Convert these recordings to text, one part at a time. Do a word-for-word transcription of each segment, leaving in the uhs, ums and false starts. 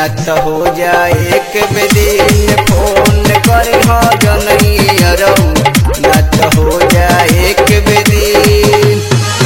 न त हो जाए एक बेदिन फोन करे हो जनैया रहू न त हो जाए एक बेदिन।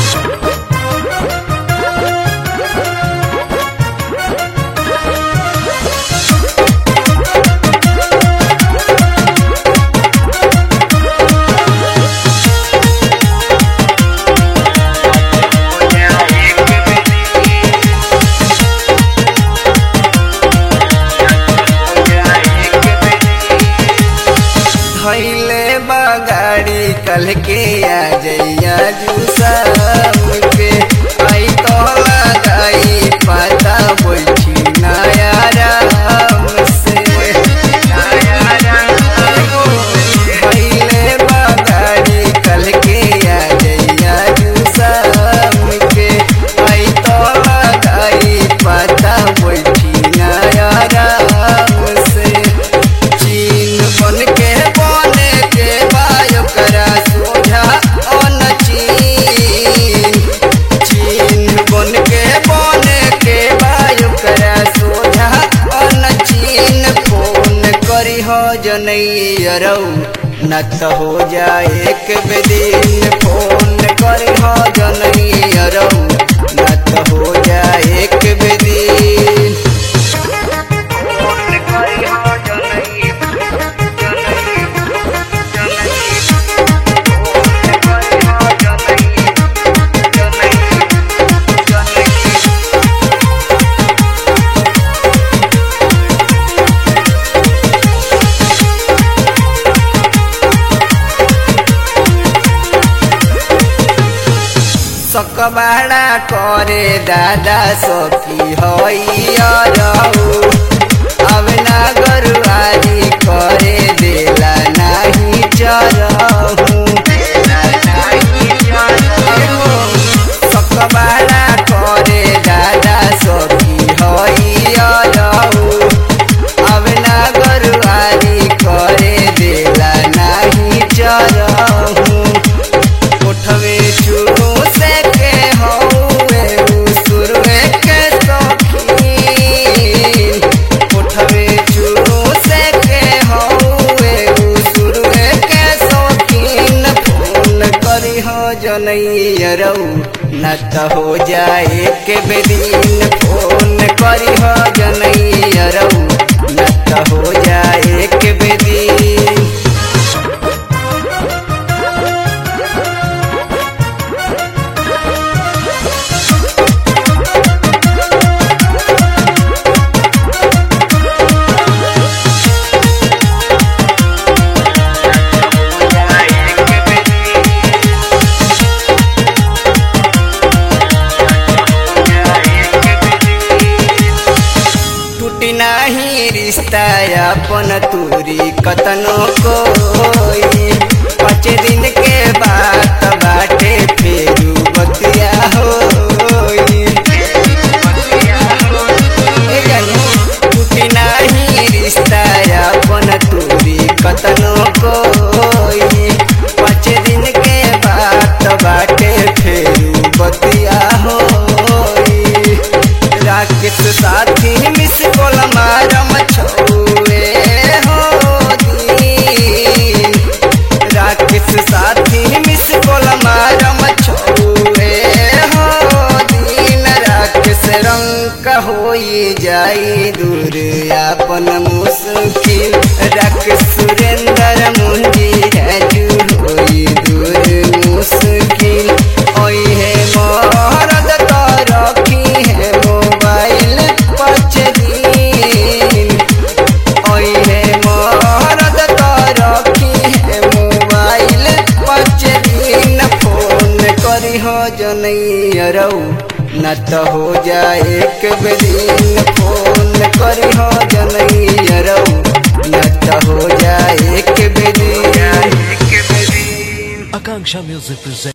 धैले बगाड़ी कल के आ जइया जूसा के आई तो लगाई पता बैठी नया राम से धैले बगाड़ी कल के आ जइया जूसा के आई तो लगाई पता बैठी नया राम से। चीन बन के जनैया रहू न त हो जाए एक बेदिन फोन करे हो जनैया रहू न त हो जाए एक बेदिन। सकबाड़ा करे दादा सखी हैया रहू अब ना गरुआरी करे देला नहीं चरहू। सकबाड़ा करे दादा सखी हैया रहू अब ना गरुआरी करे देला नहीं चरहू। उठवे चुरू से जनैया रहू न त हो जाए एक बेदिन फोन करी हो जनैया रहू न त हो जाए एक बेदिन। नहीं रिश्ता अपन तूरी कतनो कोई पाँच दिन के बात बाटे फेरू बतिया होई। टूटी नहीं रिश्ता अपन तूरी कतनो कोई पाँच दिन के बात बाटे फेरू बतिया होई। राकेश साथी मिस कोल मारम छौए हो दिन राकेश साथी मिस कोल मारम छौए हो दिन। राकेश रंग होई जाई दूर अपन मुश्किल राकेश सुरेंद्र मुंजी राजू होई दूर मुश्किल। ओई है मरद तो रखी है मोबाइल पाँच दिन ओई है मरद तो रखी है मोबाइल पाँच दिन फोन करी हो जनैया रहू न त हो जाए एक बेदिन फोन करी हो जनैया रहू न त हो जाए एक बेदिन। Akanksha Music presents